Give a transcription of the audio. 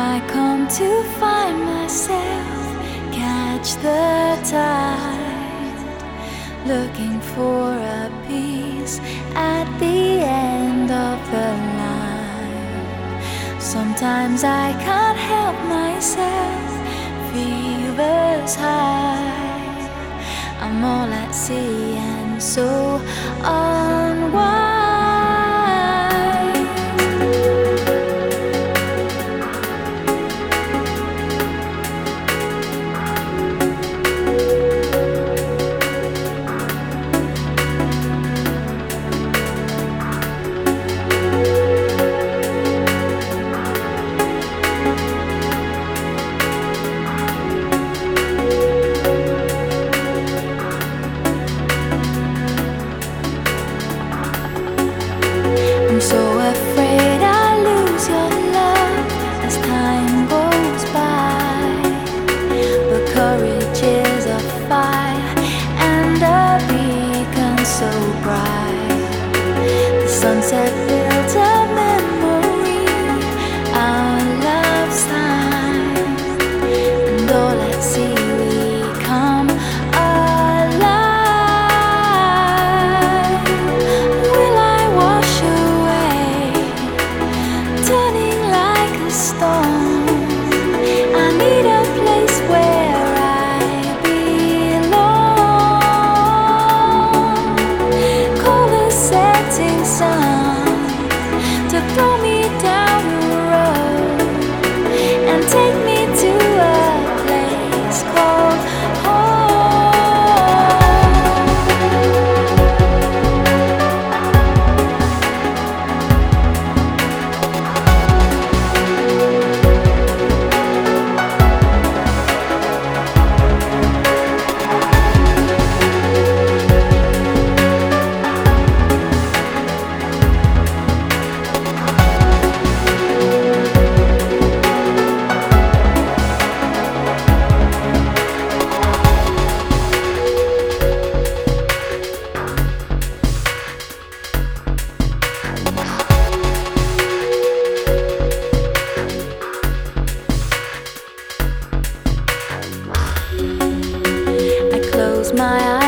I come to find myself, catch the tide, looking for a peace at the end of the line. Sometimes I can't help myself, fever's high, I'm all at sea and so unwise. I'm so afraid I'll lose your love as time goes by. But courage is a fire and a beacon so bright. The sunset builds a memory, our love's time, and all at sea we come alive. Will I wash away, turning like a stone? I need a place where I belong. Call the setting sun to throw me down the road and take me to a place called home. My eyes